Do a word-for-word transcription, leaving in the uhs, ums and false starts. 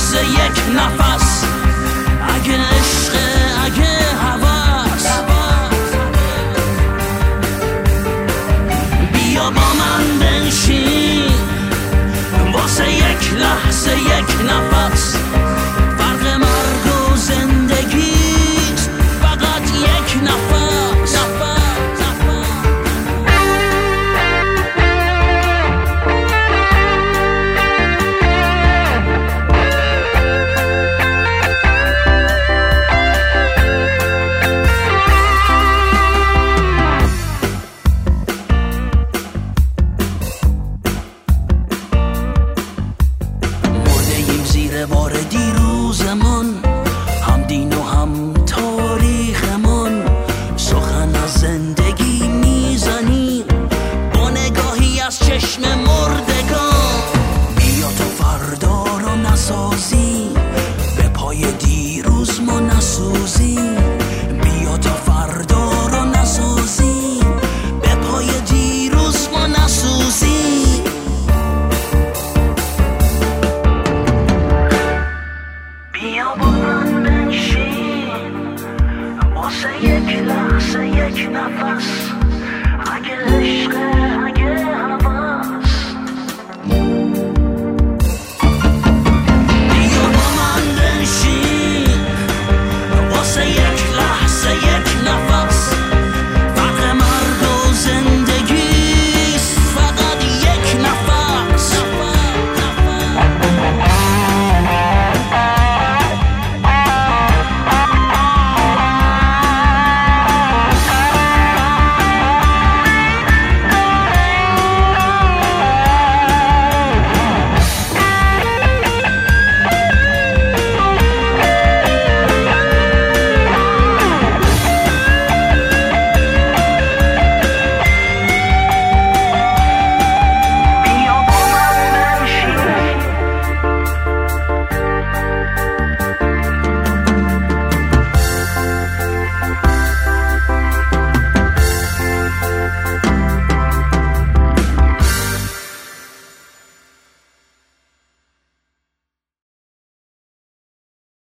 لحظه یک نفس، اگه عشق اگه هوس، بیا با من بنشین واسه یک لحظه یک نفس. فرق مرگ و زندگیست فقط یک نفس. بار دیروزمون، هم دین و هم تاریخمون، سخن از زندگی میزنیم با نگاهی از چشم مردگان. بیا تو فردا رو نسازیم، به پای دیروز ما نسوزیم. بیا تو فردا رو نسازیم، به پای دیروز ما نسوزیم. بیا با من بنشین واسه یک لحظه یک نفس،